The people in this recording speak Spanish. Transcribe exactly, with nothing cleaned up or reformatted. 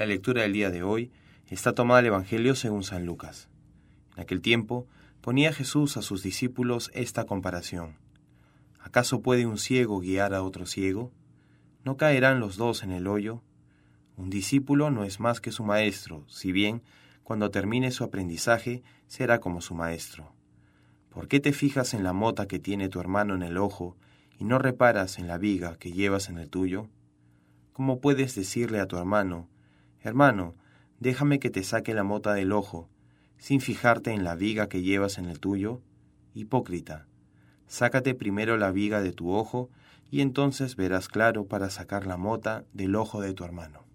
La lectura del día de hoy está tomada del Evangelio según San Lucas. En aquel tiempo ponía Jesús a sus discípulos esta comparación. ¿Acaso puede un ciego guiar a otro ciego? ¿No caerán los dos en el hoyo? Un discípulo no es más que su maestro, si bien, cuando termine su aprendizaje, será como su maestro. ¿Por qué te fijas en la mota que tiene tu hermano en el ojo y no reparas en la viga que llevas en el tuyo? ¿Cómo puedes decirle a tu hermano, hermano, déjame que te saque la mota del ojo, sin fijarte en la viga que llevas en el tuyo? Hipócrita, sácate primero la viga de tu ojo y entonces verás claro para sacar la mota del ojo de tu hermano.